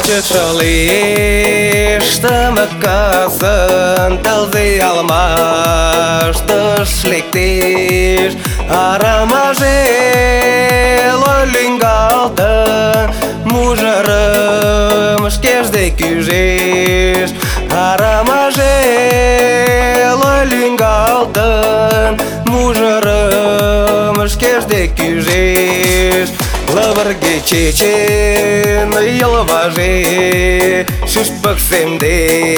Штамыккасын талзый алмашты шлектеш Арамажел ойлингалды мужарым шкежде күжеш Арамажел ойлингалды мужарым шкежде күжеш Лавырге чечен йылваже шишпак семде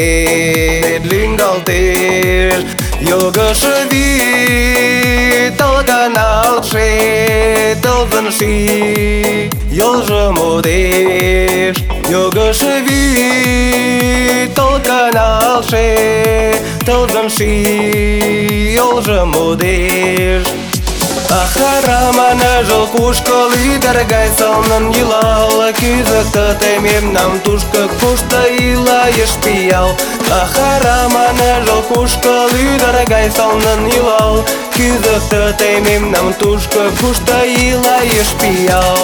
лингалтеш Йогышы вид талганалше талзынши йылжы модеш Йогышы вид талганалше талзынши йылжы модеш Ахарамана жыл кушкалы дорогай салнын елал Күзікті тәмем нам тушка кушта ила ешпиял Ахарамана жыл кушкалы дорогай салнын елал Күзікті тәмем нам тушка кушта ила ешпиял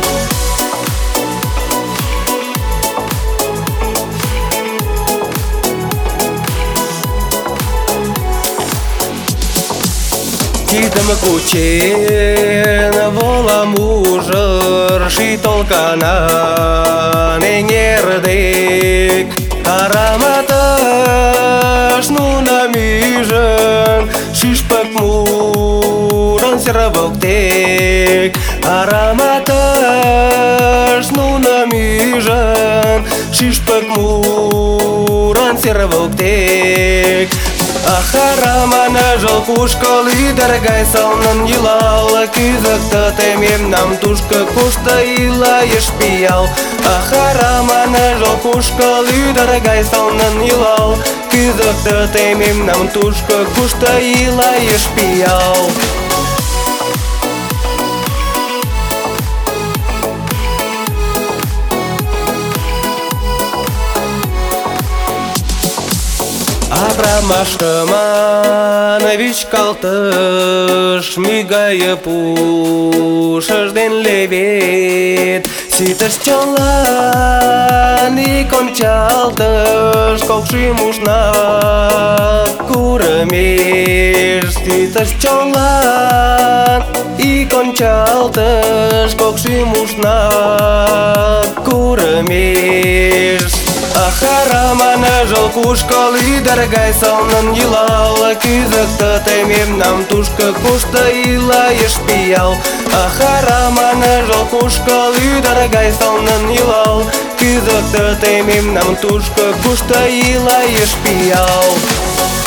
Кидым кучен вола мужыр шитолканан эңердек Араматыш нуна мижын шишпак муран сервоктек Араматыш нуна мижын шишпак муран сервоктек Ахарамана жыл кушкалы дорогай салнын елал Күзікті тәмем нам тушка кушта ила ешпиял Ахарамана жыл кушкалы дорогай салнын елал Күзікті тәмем нам тушка кушта ила ешпиял Абрамашкаман вичкалтыш мигая пушыш ден левет Ситыш чонлан и кончалтыш кокши мушна курымеш Ситыш чонлан и кончалтыш кокши мушна курымеш Ахарамана жыл кушкалы дорогай салнын елал Күзікті тәмем нам тушка кушта ила ешпиял Ахарамана жыл кушкалы дорогай салнын елал Күзікті тәмем нам тушка кушта ила ешпиял